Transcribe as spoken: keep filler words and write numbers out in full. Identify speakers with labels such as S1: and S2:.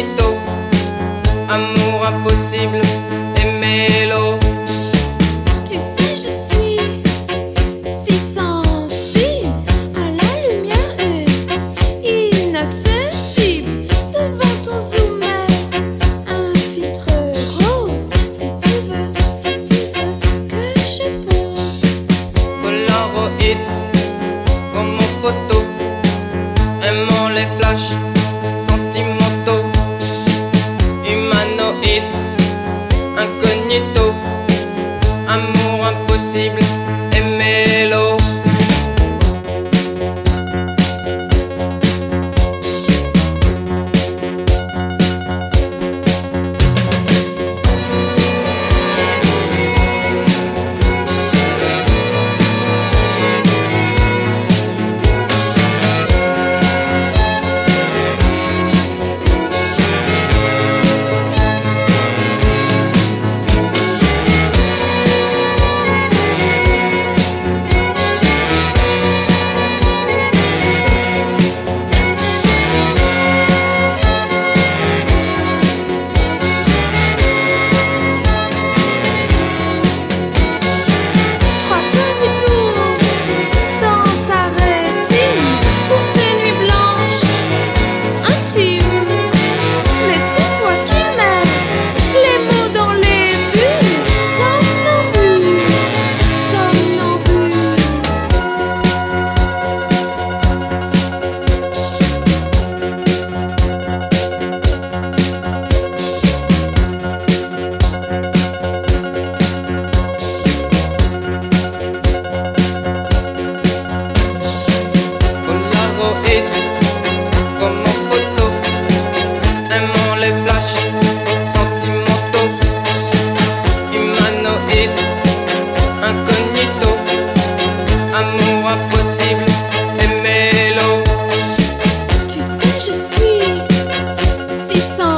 S1: incognito, amour impossible et mélo.
S2: Tu sais, je suis si sensible à la lumière et inaccessible devant ton zoom. Un filtre rose, si tu veux, si tu veux que je pose.
S1: Polaroid, comme en photo, aimant les flashs sentimentaux. Humanoïde, incognito, amour impossible et mélo. Comme en photo, aimant les flashs sentimentaux. Humanoïde, incognito, amour impossible et mélo.
S2: Tu sais, je suis si sensible